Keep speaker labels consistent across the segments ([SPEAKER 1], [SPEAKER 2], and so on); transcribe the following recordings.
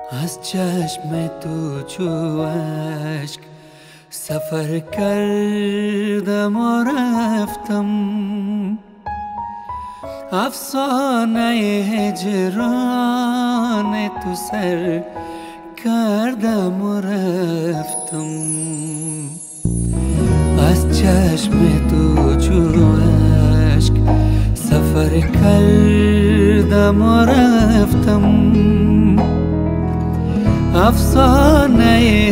[SPEAKER 1] از چشم تو چو اشک سفر کردم و رفتم، افسانه هجران تو سر کردم و رفتم. از چشم تو چو اشک سفر کردم و رفتم، افسانه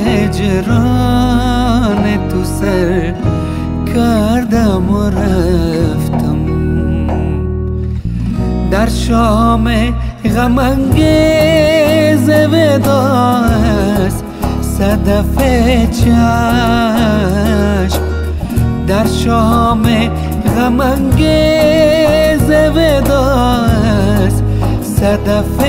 [SPEAKER 1] هجران تو سر کردم و رفتم. در شام غم انگیز وداع است صدف چشم، در شام غم انگیز وداع است صدف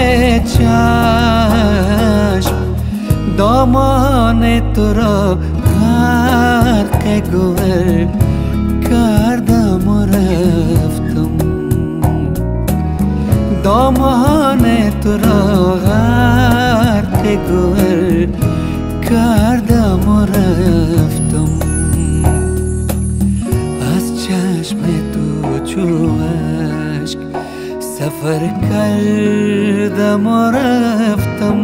[SPEAKER 1] چشم. دامان تو را غرق گوهر کردم و رفتم، دامان تو را غرق گوهر کردم و رفتم. از چشم تو چو اشک سفر کردم و رفتم،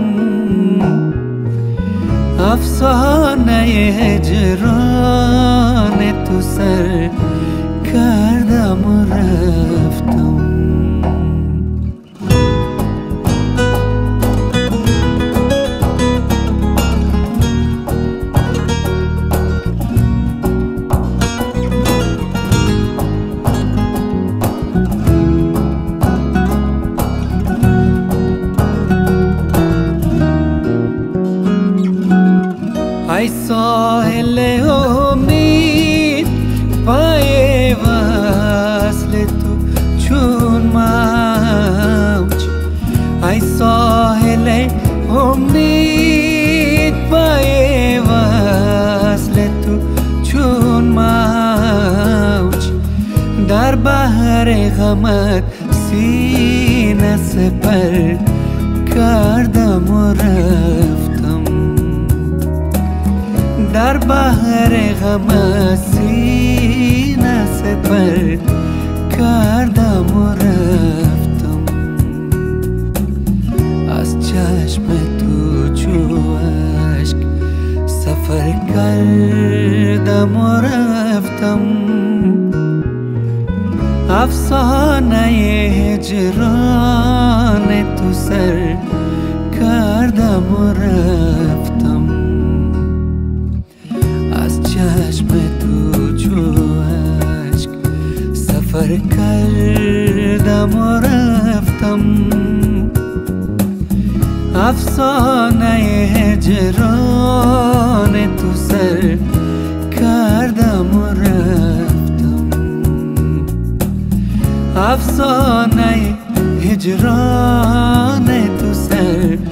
[SPEAKER 1] افسانه هجران تو سر کردم و رفتم. ای ساحل امید پای وصل تو چون موج، ای ساحل امید پای وصل تو چون موج. در بحر غمت سینه سپر کردم و رفتم، در بحر غم سینه سپر کردم و رفتم. از چشم تو چو اشک سفر کردم و رفتم، افسانه هجران تو سر کردم و رفتم. از چشم تو چو اشک سفر کردم و رفتم، افسانه هجران تو سر کردم و رفتم، افسانه هجران تو سر